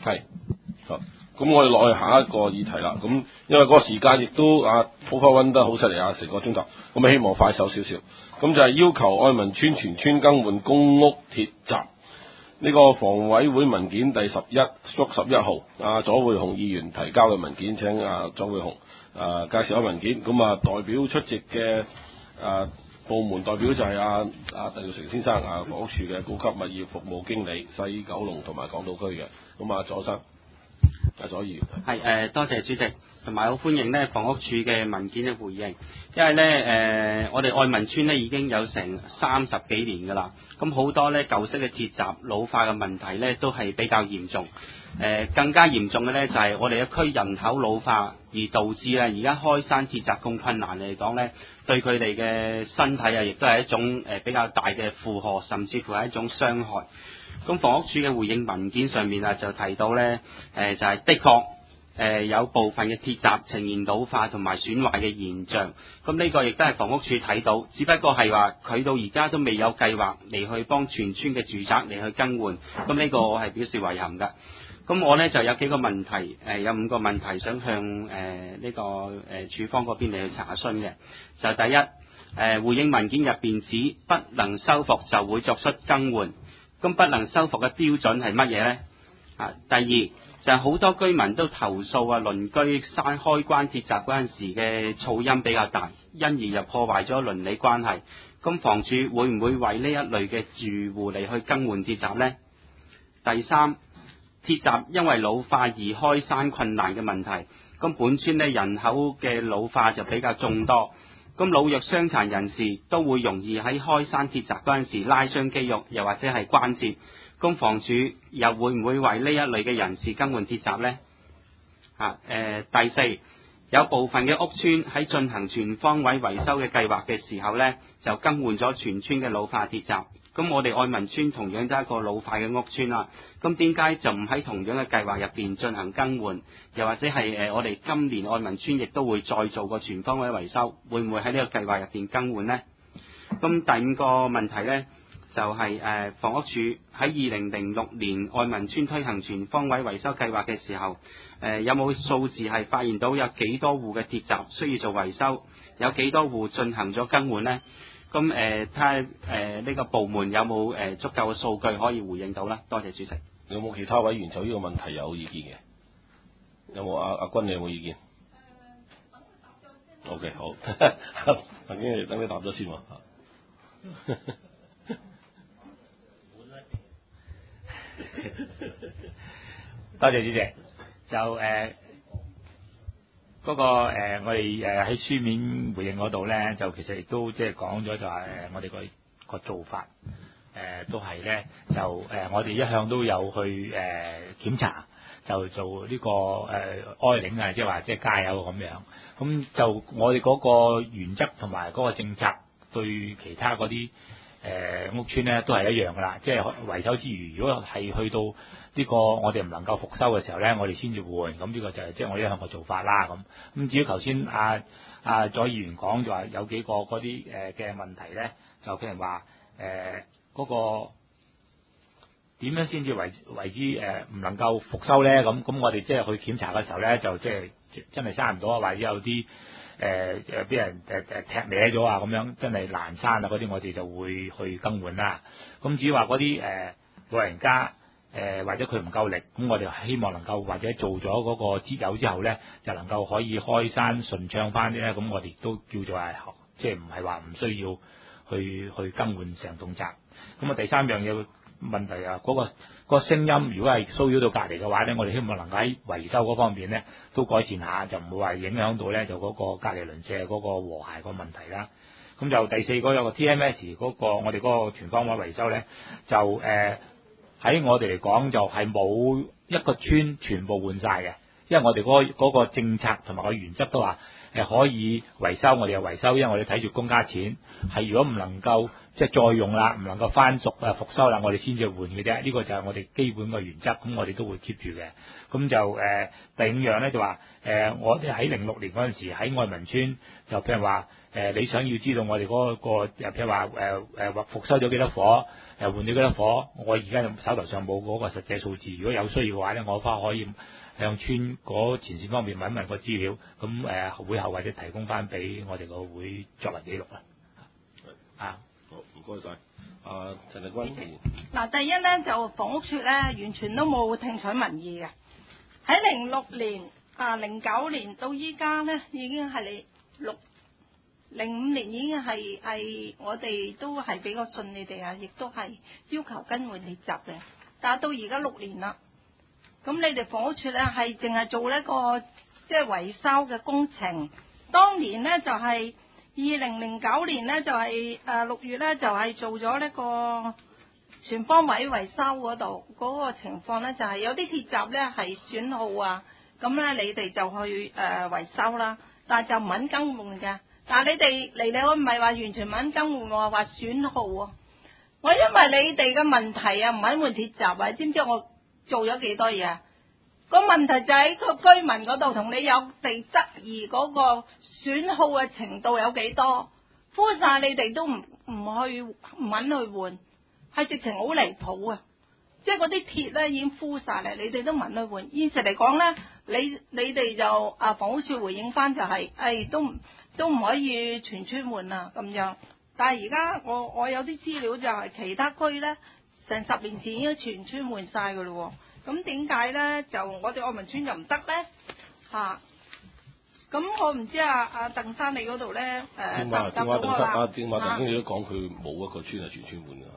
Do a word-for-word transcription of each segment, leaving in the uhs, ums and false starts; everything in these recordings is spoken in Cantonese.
係，好。咁我哋落去下一個議題啦。咁因為嗰個時間亦都啊，好快溫得好犀利啊，成個鐘頭。咁啊，希望快手少少。咁就係要求愛民村全村更換公屋鐵閘。呢、這個房委會文件第十一縮十一號，啊左會雄議員提交嘅文件，請啊左會雄啊介紹下文件。咁啊，代表出席嘅啊部門代表就係啊啊鄧耀成先生，啊房屋署嘅高級物業服務經理，西九龍同埋港島區嘅。咁啊，左生。啊，左議員係誒、呃，多謝主席，同埋好歡迎呢房屋署嘅文件嘅回應。因為呢，誒、呃，我哋愛民村呢已經有成三十幾年㗎啦，咁好多呢舊式嘅鐵閘老化嘅問題呢都係比較嚴重。誒、呃，更加嚴重嘅呢就係、是、我哋一區人口老化，而導致呢而家開山鐵閘咁困難嚟講呢，對佢哋嘅身體啊，亦都係一種誒、呃、比較大嘅負荷，甚至乎係一種傷害。咁房屋署嘅回應文件上面啊，就提到呢，誒、呃、就係、是、的確誒、呃、有部分嘅鐵閘呈現老化同埋損壞嘅現象。咁呢個亦都係房屋署睇到，只不過係話佢到而家都未有計劃嚟去幫全村嘅住宅嚟去更換。咁呢個我係表示遺憾㗎。咁我呢就有幾個問題，誒、呃、有五個問題想向誒呢、呃這個誒署、呃、方嗰邊嚟去查詢嘅。就第一，誒、呃、回應文件入邊指不能修復就會作出更換。咁不能修復嘅標準係乜嘢呢？啊，第二就係、是、好多居民都投訴啊，鄰居閂開關鐵閘嗰陣時嘅噪音比較大，因而又破壞咗鄰里關係。咁房署會唔會為呢一類嘅住戶嚟去更換鐵閘呢？第三，鐵閘因為老化而開山困難嘅問題。咁本村呢人口嘅老化就比較眾多。咁老弱傷殘人士都會容易喺開山鐵閘嗰陣時拉傷肌肉，又或者係關節。咁房署又會唔會為呢一類嘅人士更換鐵閘呢？啊，誒、呃，第四，有部分嘅屋邨喺進行全方位維修嘅計劃嘅時候呢，就更換咗全村嘅老化鐵閘。咁我哋愛民村同樣都係一個老化嘅屋邨啦，咁點解就唔喺同樣嘅計劃入邊進行更換？又或者係誒、呃、我哋今年愛民村亦都會再做個全方位維修，會唔會喺呢個計劃入邊更換呢？咁第五個問題呢，就係、是、誒、呃、房屋署喺二零零六年愛民村推行全方位維修計劃嘅時候，誒、呃、有冇數字係發現到有幾多戶嘅鐵閘需要做維修，有幾多戶進行咗更換呢？咁誒睇下誒呢個部門有冇誒、呃、足夠嘅數據可以回應到咧？多謝主席。 有冇其他委員就呢個問題有意見嘅？有冇阿阿君你有冇意見？誒，等佢答咗先。O K 好，等佢等佢答咗先喎。 多謝主席。就誒。呃嗰、那個、呃、我哋誒喺書面回應嗰度咧，就其實亦都即係講咗，就係誒我哋個個做法誒、呃、都係咧，就誒、呃、我哋一向都有去誒、呃、檢查，就做呢、這個誒哀領啊，即係話即係加油咁樣。咁就我哋嗰個原則同埋嗰個政策對其他嗰啲誒屋邨咧都係一樣噶啦，即係維修之餘，如果係去到呢個我哋唔能夠復修嘅時候咧，我哋先至換，咁呢個就係即係我一向嘅做法啦。咁咁至於頭先阿阿左議員講就話有幾個嗰啲誒嘅問題咧，就譬如話誒嗰個點樣先至為為之誒唔能夠復修咧？咁咁我哋即係去檢查嘅時候咧，就即係真係閂唔到啊，或者有啲誒誒俾人誒誒踢歪咗啊，咁樣真係難閂啊嗰啲，我哋就會去更換啦。咁至於話嗰啲誒老人家，誒、呃、或者佢唔夠力，咁我哋希望能夠或者做咗嗰個節油之後咧，就能夠可以開山順暢翻啲咧，咁我哋都叫做係即係唔係話唔需要去去更換成棟閘。咁啊第三樣嘢問題啊，嗰、那個、那個聲音如果係騷擾到隔離嘅話咧，我哋希望能夠喺維修嗰方面咧都改善下，就唔會話影響到咧就嗰個隔離鄰舍嗰個和諧個問題啦。咁就第四個有個 T M S 嗰、那個我哋嗰個全方位維修咧，就誒。呃喺我哋嚟講就係冇一個村全部換晒嘅，因為我哋嗰、嗰個嗰個政策同埋個原則都話，誒、 誒可以維修，我哋就維修，因為我哋睇住公家錢，係如果唔能夠即係再用啦，唔能夠翻熟啊復修啦，我哋先至換嘅啫。呢個就係我哋基本嘅原則，咁我哋都會 keep 住嘅。咁就誒、呃、第五樣咧就話誒、呃、我哋喺零六年嗰陣時喺愛民村，就譬如話誒、呃、你想要知道我哋嗰、那個譬如話誒誒或復修咗幾多火，誒換咗幾多火，我而家手頭上冇嗰個實際數字，如果有需要嘅話咧，我翻可以向村嗰前線方面問一問個資料，咁誒、呃、會後或者提供翻俾我哋個會作為記錄啦。啊， 好，唔該晒。啊，陳麗君。 嗱，第一咧就房屋署咧完全都冇聽取民意嘅。喺零六年啊，零九年到依家咧，已經係你六零五年已經係係我哋都係比較信你哋啊，亦都係要求更換鐵閘嘅。但係到而家六年啦，咁你哋房屋署咧係淨係做呢個即係維修嘅工程。當年咧就係二零零九年咧就係誒六月咧就係做咗呢個全方位維修嗰度嗰個情況咧，就係有啲鐵閘咧係損耗啊，咁咧你哋就去誒維修啦，但係就唔肯更換嘅。但係你哋嚟嚟，我唔係話完全唔肯更換，我話損耗啊。我因為你哋嘅問題啊，唔肯換鐵閘啊，知唔知我做咗幾多嘢啊？個問題就喺個居民嗰度，同你有地質疑嗰個損耗嘅程度有幾多，敷晒你哋都唔唔去唔肯去換，係直情好離譜啊！即係嗰啲鐵咧已經敷晒嚟，你哋都唔肯去換。現時嚟講咧，你你哋就啊房屋署回應翻就係、是，誒、哎、都都唔可以全村換啊咁樣。但係而家我我有啲資料就係其他區咧，成十年前已經全村換晒噶咯。咁點解咧？就我哋愛民村就唔得咧？嚇、啊！咁我唔知啊，阿鄧生你嗰度咧誒答唔答到我啦？ 啊，正話鄧生你都講佢冇一個村係全村換嘅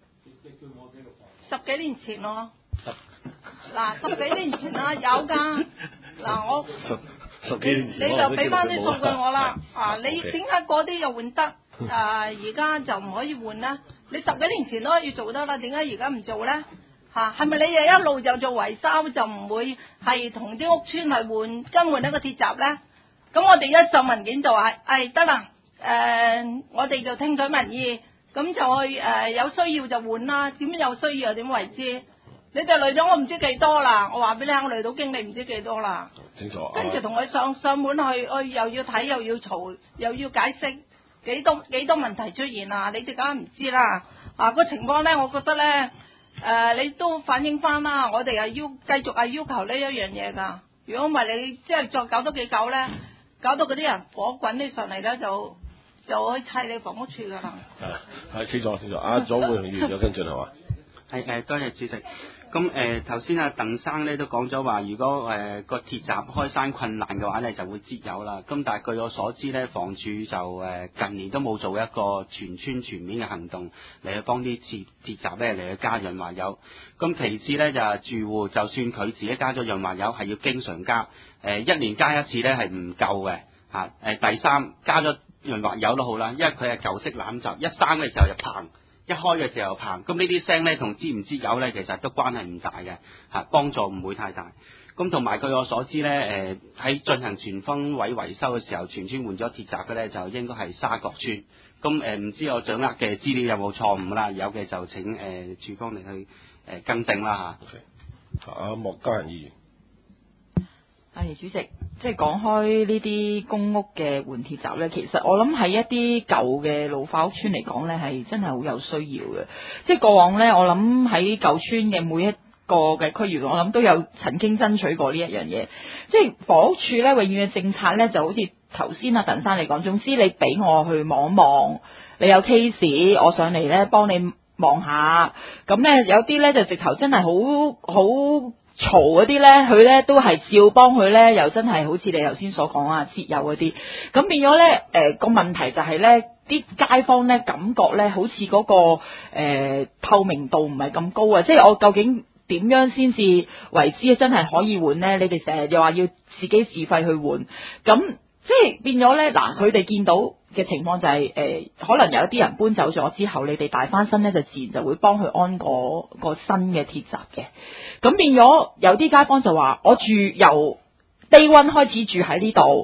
十幾年前咯。嗱，十幾年前啦，有㗎。嗱，我十十幾年前你就俾翻啲數據我啦。啊，你 okay. 點解嗰啲又換得？啊，而家就唔可以換咧？你十幾年前都可以做得啦，點解而家唔做咧？嚇，係咪你哋一路就做維修，就唔會係同啲屋邨係換更換一個鐵閘咧？咁我哋一上文件就話，誒得啦，誒我哋就聽取民意，咁就去誒有需要就換啦。點有需要又點為之？你哋累咗我唔知幾多啦，我話俾你聽，我累到經理唔知幾多啦。 清楚。 跟住同佢上上門去，去又要睇又要嘈又要解釋，幾多幾多問題出現啊！你哋梗係唔知啦。啊個情況咧，我覺得咧。誒、呃，你都反映翻啦，我哋係要繼續係要求呢一樣嘢㗎。如果唔係你即係再搞多幾久咧，搞到嗰啲人火滾起上嚟咧，就就去砌你房屋處㗎啦。 係係清楚清楚。阿左會同議員有跟進係嘛？ 係誒，多謝主席。咁誒頭先阿鄧生咧都講咗話，如果誒個、呃、鐵閘開山困難嘅話咧，就會擠油啦。咁但係據我所知咧，房署就誒、呃、近年都冇做一個全村全面嘅行動嚟去幫啲鐵鐵閘咧嚟去加潤滑油。咁其次咧就係、是、住戶，就算佢自己加咗潤滑油，係要經常加，誒、呃、一年加一次咧係唔夠嘅嚇。誒、呃、第三加咗潤滑油都好啦，因為佢係舊式攬閘，一閂嘅時候就砰。一開嘅時候棚，咁呢啲聲咧同知唔知有咧，其實都關係唔大嘅，嚇幫助唔會太大。咁同埋據我所知咧，誒、呃、喺進行全方位維修嘅時候，全村換咗鐵閘嘅咧，就應該係沙角村。咁誒唔知我掌握嘅資料有冇錯誤啦？有嘅就請誒、呃、處方嚟去誒、呃、更正啦嚇。 阿、okay. 莫家人議員。 係主席，即係講開呢啲公屋嘅換鐵閘呢，其實我諗喺一啲舊嘅老化屋邨嚟講呢，係真係好有需要嘅。即係過往呢，我諗喺舊邨嘅每一個嘅區域，我諗都有曾經爭取過呢一樣嘢。即係房屋署呢，永遠嘅政策呢，就好似頭先阿鄧生你講，總之你俾我去望一望，你有 case， 我上嚟呢幫你望下。咁呢，有啲呢，就直頭真係好好。嘈嗰啲咧，佢咧都係照幫佢咧，又真係好似你頭先所講啊，節油嗰啲，咁變咗咧，誒個問題就係咧，啲街坊咧感覺咧，好似嗰個誒透明度唔係咁高啊，即係我究竟點樣先至為之真係可以換咧？你哋成日又話要自己自費去換，咁即係變咗咧，嗱佢哋見到嘅情況就係、是、誒、呃，可能有一啲人搬走咗之後，你哋大翻身咧，就自然就會幫佢安個個新嘅鐵閘嘅。咁變咗有啲街坊就話：我住由低溫開始住喺呢度，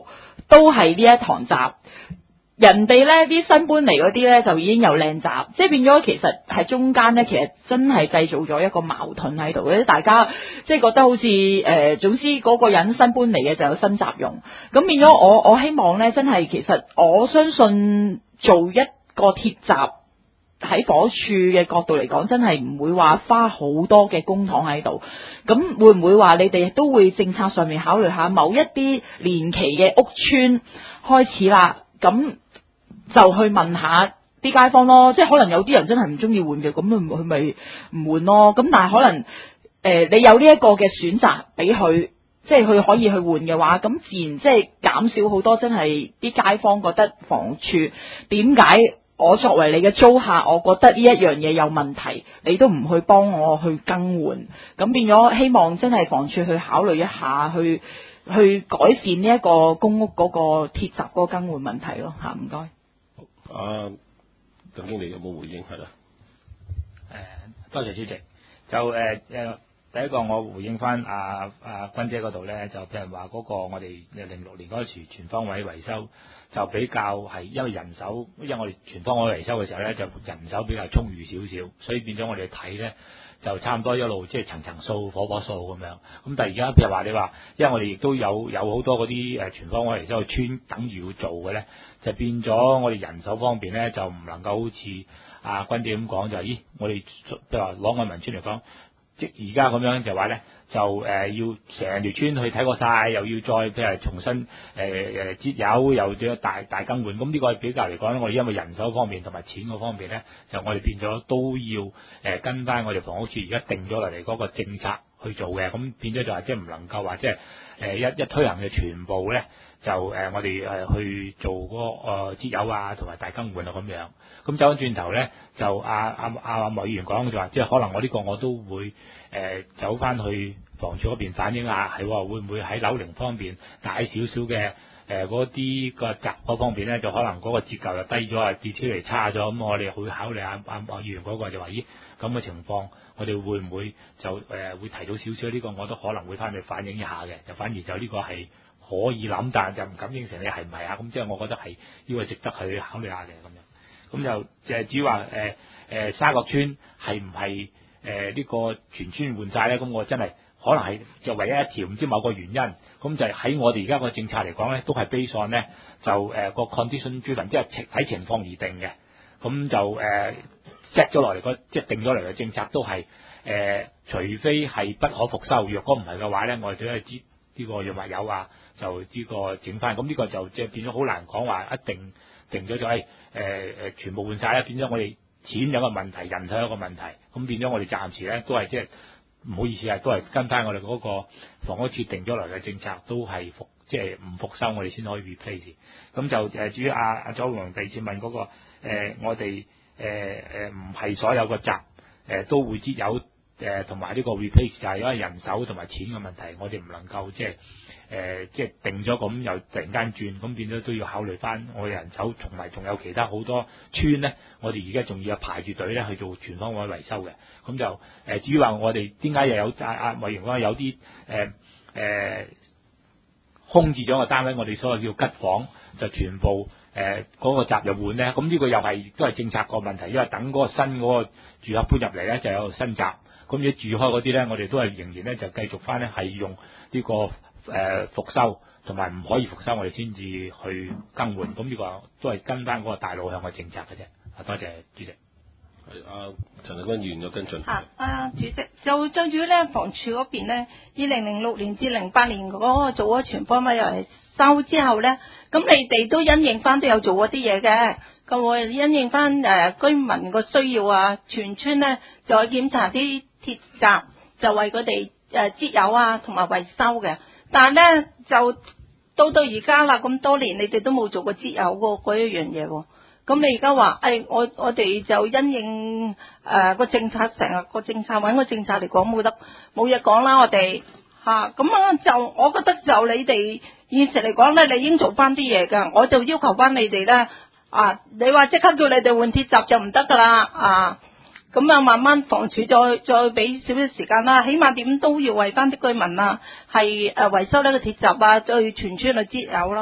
都係呢一堂閘。人哋咧啲新搬嚟嗰啲咧就已經有靚閘，即係變咗其實喺中間咧，其實真係製造咗一個矛盾喺度嘅，大家即係覺得好似誒、呃，總之嗰個人新搬嚟嘅就有新閘用，咁變咗我我希望咧真係其實我相信做一個鐵閘喺房屋處嘅角度嚟講，真係唔會話花好多嘅公帑喺度，咁會唔會話你哋都會政策上面考慮下某一啲年期嘅屋邨開始啦，咁就去問下啲街坊咯，即係可能有啲人真係唔中意換嘅，咁佢咪唔換咯。咁但係可能誒、呃，你有呢一個嘅選擇俾佢，即係佢可以去換嘅話，咁自然即係減少好多真係啲街坊覺得房屋處點解我作為你嘅租客，我覺得呢一樣嘢有問題，你都唔去幫我去更換，咁變咗希望真係房署去考慮一下，去去改善呢一個公屋嗰個鐵閘嗰個更換問題咯嚇，唔該。 啊，鄧經理有冇回應係啦？ 誒，多謝主席。就誒誒、呃，第一個我回應翻阿阿君姐嗰度咧，就譬如話嗰個我哋零六年嗰個全全方位維修，就比較係因為人手，因為我哋全方位維修嘅時候咧，就人手比較充裕少少，所以變咗我哋睇咧就差唔多一路即係層層掃、火火掃咁樣。咁但係而家譬如話你話，因為我哋亦都有有好多嗰啲誒全方位維修嘅村等住要做嘅咧，就變咗我哋人手方面咧就唔能夠好似阿君姐咁講，就係咦我哋譬如話攞愛民村嚟講，即而家咁樣就話咧就誒、呃、要成條村去睇過晒，又要再譬如重新誒誒節油，又要大大更換。咁呢個比較嚟講咧，我哋因為人手方面同埋錢嗰方面咧，就我哋變咗都要誒、呃、跟翻我哋房屋處而家定咗落嚟嗰個政策去做嘅。咁變咗就係即係唔能夠話即係誒一一推行嘅全部咧，就誒、呃、我哋誒去做嗰、那個誒節油啊同埋大更換啊咁樣。咁走翻轉頭咧，就阿阿阿莫議員講就話，即係可能我呢個我都會誒、呃、走翻去房署嗰邊反映下，係會唔會喺樓齡方面大少少嘅誒嗰啲個閘嗰方面咧，就可能嗰個折舊就低咗啊，跌出嚟差咗。咁我哋會考慮下阿莫議員嗰個就話，咦咁嘅情況，我哋會唔會就誒、呃、會提到少少呢個，我都可能會翻去反映一下嘅。就反而就呢個係可以諗，但係就唔敢應承你係唔係啊？咁即係我覺得係呢個值得去考慮下嘅咁樣。咁就就係至於話誒誒沙角村係唔係誒呢個全村換晒咧？咁我真係可能係就唯一一條唔知某個原因，咁就係喺我哋而家個政策嚟講咧，都係 base on 咧就誒個 condition driven，即係睇情況而定嘅。咁就誒 set 咗落嚟個即係定咗嚟嘅政策都係誒、呃，除非係不可復修，若果唔係嘅話咧，我哋都係知呢個藥物有啊，就呢個整翻。咁呢個就即係變咗好難講話一定。定咗就係誒誒全部換晒啦，變咗我哋錢有個問題，人手有個問題，咁變咗我哋暫時咧都係即係唔好意思啊，都係跟翻我哋嗰個房屋處定咗嚟嘅政策，都係復即係唔復修，我哋先可以 replace。咁就誒至於阿阿左榮第二次問嗰、那個、呃、我哋誒誒唔係所有個閘誒都會節油誒同埋呢個 replace，就係因為人手同埋錢嘅問題，我哋唔能夠即係。誒、呃，即係定咗咁，又突然間轉，咁變咗都要考慮翻我哋人手，同埋仲有其他好多村咧，我哋而家仲要排住隊咧去做全方位維修嘅。咁就誒、呃，至於話我哋點解又有阿阿委員講有啲誒誒空置咗嘅單位，我哋所謂叫吉房，就全部誒嗰、呃那個閘又換咧。咁呢個又係都係政策個問題，因為等嗰個新嗰個住客搬入嚟咧，就有新閘。咁如果住開嗰啲咧，我哋都係仍然咧就繼續翻咧係用呢、這個。誒、呃、復修同埋唔可以復修，我哋先至去更換。咁呢個都係跟翻嗰個大路向嘅政策嘅啫。啊，多謝主席。 係啊，陳麗君議員有跟進。 啊，啊主席，就最主要咧，房署嗰邊咧，二零零六年至零八年嗰個做咗全方位維修之後咧，咁你哋都因應翻都有做嗰啲嘢嘅。咁我因應翻誒、呃、居民個需要啊，全村咧就去檢查啲鐵閘，就為佢哋誒節油啊同埋維修嘅。但係咧就到到而家啦，咁多年你哋都冇做過節油嗰嗰一樣嘢喎。咁你而家話誒，我我哋就因應誒個政策，成日個政策揾個政策嚟講冇得冇嘢講啦，我哋嚇咁啊就我覺得就你哋現實嚟講咧，你應做翻啲嘢㗎。我就要求翻你哋咧啊，你話即刻叫你哋換鐵閘就唔得㗎啦啊！咁啊，慢慢房署再再俾少少時間啦，起碼點都要為翻啲居民啊，係誒維修呢個鐵閘啊，再全村去節油咯。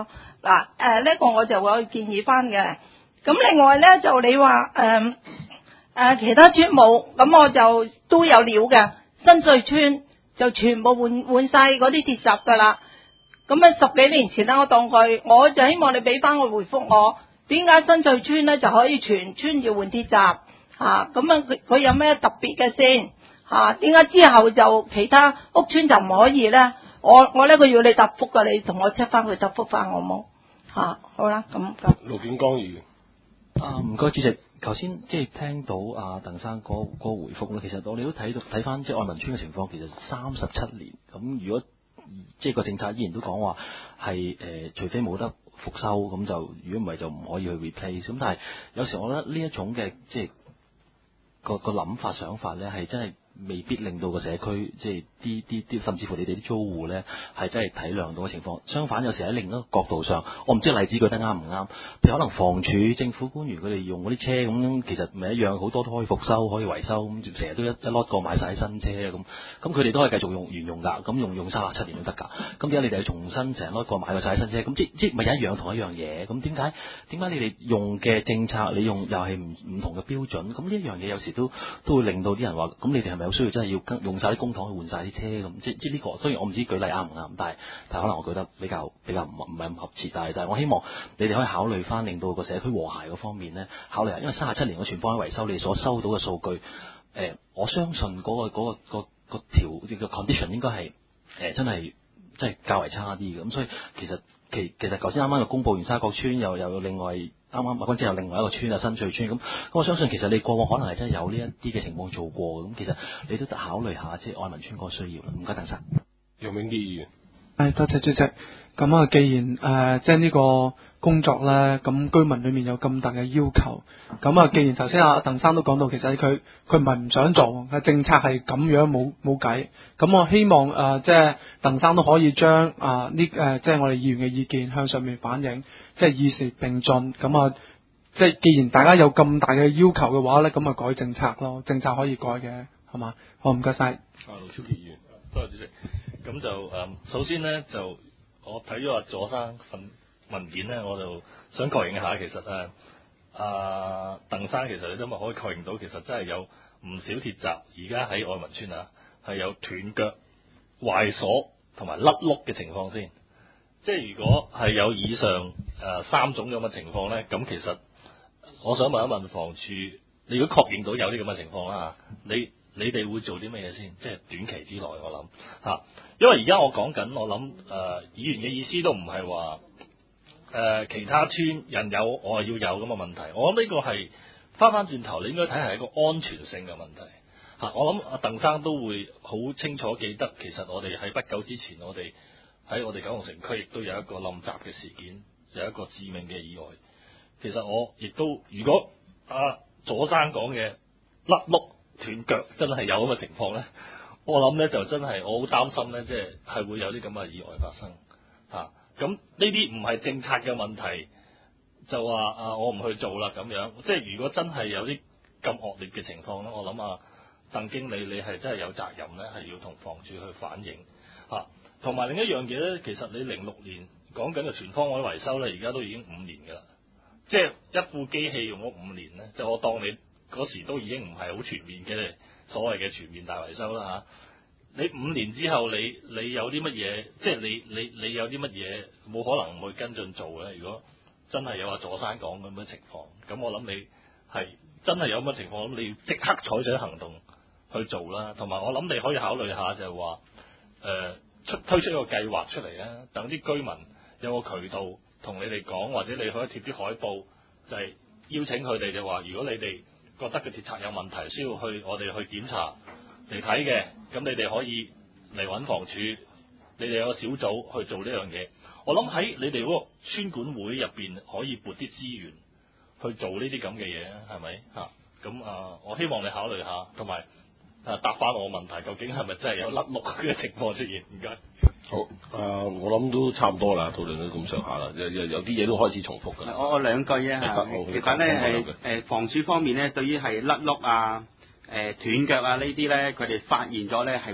嗱誒呢個我就會建議翻嘅。咁另外咧就你話誒誒其他村冇，咁我就都有料嘅。新穗村就全部換換曬嗰啲鐵閘㗎啦。咁啊十幾年前啦，我當佢，我就希望你俾翻個回覆我，點解新穗村咧就可以全村要換鐵閘？嚇咁啊佢佢有咩特別嘅先？嚇點解之後就其他屋村就唔可以咧？我我呢個要你答覆㗎，你同我 check 翻佢答覆翻我冇嚇？好啦，咁咁。 盧建光議員。 啊，唔該主席，頭先即係聽到阿鄧生嗰嗰個回覆咧，其實我哋都睇到睇翻即係愛民村嘅情況，其實三十七年咁，如果即係個政策依然都講話係誒，除非冇得復修，咁就如果唔係就唔可以去 replace。咁但係有時我覺得呢一種嘅即係個個諗法想法咧，係真係未必令到個社區即係啲啲啲，甚至乎你哋啲租戶咧係真係體諒到嘅情況。相反，有時喺另一個角度上，我唔知例子舉得啱唔啱。譬如可能房署政府官員佢哋用嗰啲車咁，其實唔係一樣，好多都可以復修，可以維修，咁成日都一一攞個買晒新車咁，咁佢哋都係繼續用沿用㗎，咁用用三十七年都得㗎。咁點解你哋重新成日攞個買個晒新車？咁即即咪一樣同一樣嘢？咁點解點解你哋用嘅政策你用又係唔唔同嘅標準？咁呢一樣嘢有時都都會令到啲人話，咁你哋係咪有需要真係要跟用晒啲公帑去換晒啲車咁？即即呢個雖然我唔知舉例啱唔啱，但係但係可能我覺得比較比較唔唔係咁合切，但係但係我希望你哋可以考慮翻，令到個社區和諧嗰方面咧考慮下，因為三十七年嘅全方位維修，你哋所收到嘅數據，誒、呃，我相信嗰、那個嗰、那個、那個條嘅、那個、condition 應該係誒、呃、真係真係較為差啲嘅，咁所以其實其其實頭先啱啱又公佈完沙角村，又又另外啱啱麥君之後另外一個村啊新穗村，咁咁我相信其實你過往可能係真係有呢一啲嘅情況做過，咁其實你都考慮下即係愛民村嗰個需要啦。唔該，鄧生。 楊永基議員。 係多謝主席。咁啊，既然誒、呃、即係呢個工作咧，咁居民裏面有咁大嘅要求，咁啊，既然頭先阿鄧生都講到，其實佢佢唔係唔想做，嘅政策係咁樣冇冇計。咁我希望誒、呃、即係鄧生都可以將啊呢誒即係我哋議員嘅意見向上面反映，即係與時並進。咁啊，即係既然大家有咁大嘅要求嘅話咧，咁啊改政策咯，政策可以改嘅，係嘛？好，唔該晒。 啊，盧超傑議員。 多謝主席。咁就誒、嗯，首先呢，就我睇咗阿左生份文件呢，我就想確認一下，其實誒阿鄧生其實你都咪可以確認到，其實真係有唔少鐵閘而家喺愛民村啊，係有斷腳、壞鎖同埋甩碌嘅情況先。即係如果係有以上誒、呃、三種咁嘅情況呢，咁其實我想問一問房署，你如果確認到有啲咁嘅情況啦，你你哋會做啲乜嘢先？即係短期之內，我諗嚇，因為而家我講緊，我諗誒、呃、議員嘅意思都唔係話誒其他村人有，我係要有咁嘅問題。我諗呢個係翻翻轉頭，你應該睇係一個安全性嘅問題嚇、啊。我諗阿鄧生都會好清楚記得，其實我哋喺不久之前，我哋喺我哋九龍城區亦都有一個冧閘嘅事件，有一個致命嘅意外。其實我亦都，如果阿、啊、左生講嘅甩碌斷腳真係有咁嘅情況咧，我諗咧就真係我好擔心咧，即係係會有啲咁嘅意外發生嚇。咁呢啲唔係政策嘅問題，就話啊我唔去做啦咁樣。即係如果真係有啲咁惡劣嘅情況咧，我諗啊鄧經理你係真係有責任咧，係要同房署去反映嚇。同、啊、埋另一樣嘢咧，其實你零六年講緊嘅全方位維修咧，而家都已經五年㗎啦。即係一副機器用咗五年咧，就我當你嗰時都已經唔係好全面嘅所謂嘅全面大維修啦嚇、啊。你五年之後你你有啲乜嘢？即係你你你有啲乜嘢冇可能唔去跟進做咧？如果真係有話佐山講咁嘅情況，咁我諗你係真係有咁嘅情況，咁你要即刻採取行動去做啦。同埋我諗你可以考慮下就係話誒出推出一個計劃出嚟啊，等啲居民有個渠道同你哋講，或者你可以貼啲海報，就係、是、邀請佢哋就話，如果你哋覺得個鐵閘有問題，需要去我哋去檢查嚟睇嘅，咁你哋可以嚟揾房署，你哋有個小組去做呢樣嘢。我諗喺你哋嗰個村管會入邊可以撥啲資源去做呢啲咁嘅嘢，係咪嚇？咁啊，我希望你考慮下，同埋啊答翻我問題，究竟係咪真係有甩碌嘅情況出現？唔該。 好，誒、呃，我諗都差唔多啦，討論到咁上下啦，有有有啲嘢都開始重複㗎啦。 我我兩句啊嚇，其實咧係誒房署方面咧，對於係甩碌啊、誒、呃、斷腳啊呢啲咧，佢哋發現咗咧係會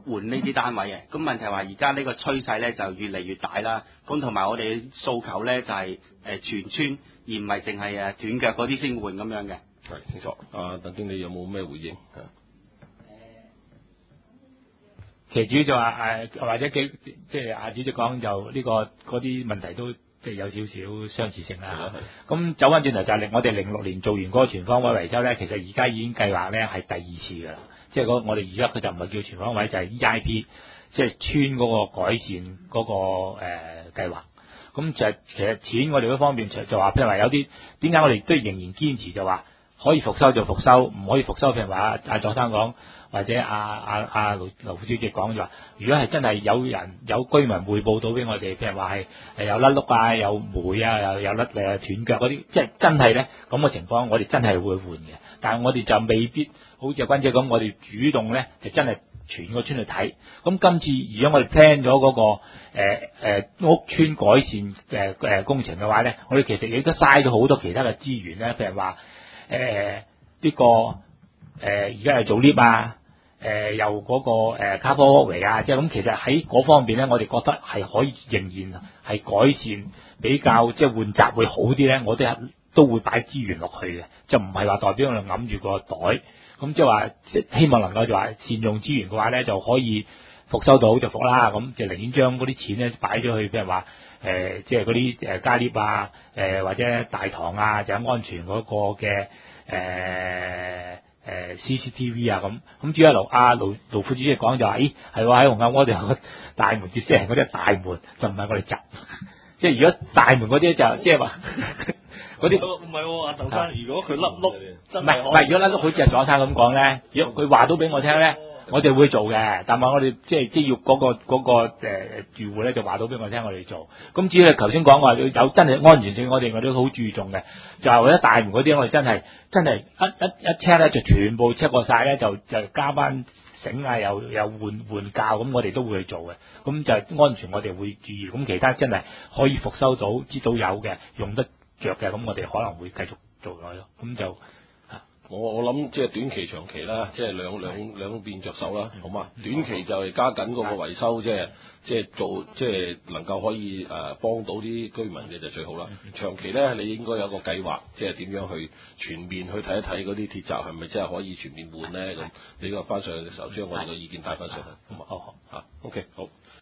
換呢啲單位嘅。咁問題話而家呢個趨勢咧就越嚟越大啦。咁同埋我哋訴求咧就係、是、誒全村，而唔係淨係誒斷腳嗰啲先換咁樣嘅。 係清楚。啊，鄧經理有冇咩回應？ 其實主要就話誒、呃，或者幾即係阿主席講就呢、這個嗰啲問題都即係有少少相似性啦。咁走翻轉頭就係我哋零六年做完嗰個全方位維修咧，其實而家已經計劃咧係第二次㗎啦。即係我哋而家佢就唔係叫全方位，就係、是、E I P， 即係村嗰個改善嗰、那個誒、呃、計劃。咁就係其實錢我哋嗰方面就就話譬如話有啲點解我哋都仍然堅持就話可以復修就復修，唔可以復修譬如話阿左生講。或者阿阿阿盧盧副主席講就話，如果係真係有人有居民匯報到俾我哋，譬如話係誒有甩碌啊、有霉啊、有有甩誒斷腳嗰啲，即係真係咧咁嘅情況，我哋真係會換嘅。但係我哋就未必好似阿君姐咁，我哋主動咧就真係全個村去睇。咁今次如果我哋 plan 咗嗰個誒誒、呃、屋村改善誒誒、呃、工程嘅話咧，我哋其實亦都嘥咗好多其他嘅資源咧，譬如話誒呢個誒而家係做 lift 啊。誒、呃、由嗰、那個誒卡波屋嚟啊，即係咁，其實喺嗰方面咧，我哋覺得係可以仍然係改善比較即係換閘會好啲咧，我哋都會擺資源落去嘅，就唔係話代表我哋揞住個袋，咁即係話希望能夠就話善用資源嘅話咧，就可以復修到就復啦，咁就寧願將嗰啲錢咧擺咗去，譬如話誒即係嗰啲誒加 lift 啊，誒、呃、或者大堂啊，就安全嗰個嘅誒。呃誒、呃、C C T V 啊咁，咁至於阿盧阿盧盧副主席講就話，咦係喎喺紅磡我哋有個大門跌死人嗰啲大門，就唔係我哋執，即係如果大門嗰啲就即係話嗰啲唔係喎，阿鄧生，如果佢甩碌， 唔係唔係，如果甩碌好似阿左生咁講咧，如果佢話到俾我聽咧。我哋會做嘅，但係我哋即係即係要嗰、嗰個嗰、嗰個誒、呃、住戶咧就話到俾我聽，我哋做。咁至於你頭先講話有真係安全性，我哋我哋都好注重嘅。就係或者大門嗰啲，我哋真係真係一一一 check 咧就全部 check 過晒咧，就就加翻繩啊，又又換換膠，咁我哋都會去做嘅。咁就安全我哋會注意。咁其他真係可以復修到、知道有嘅、用得着嘅，咁我哋可能會繼續做落去咯。咁就。 我我諗即係短期長期啦，即係兩兩兩邊着手啦，好嘛？短期就係加緊嗰個維修，即係即係做即係能夠可以誒幫到啲居民嘅就最好啦。長期咧，你應該有個計劃，即係點樣去全面去睇一睇嗰啲鐵閘係咪真係可以全面換咧？咁你個翻上去嘅時候，將我哋嘅意見帶翻上去，好嘛？好好嚇，OK 好。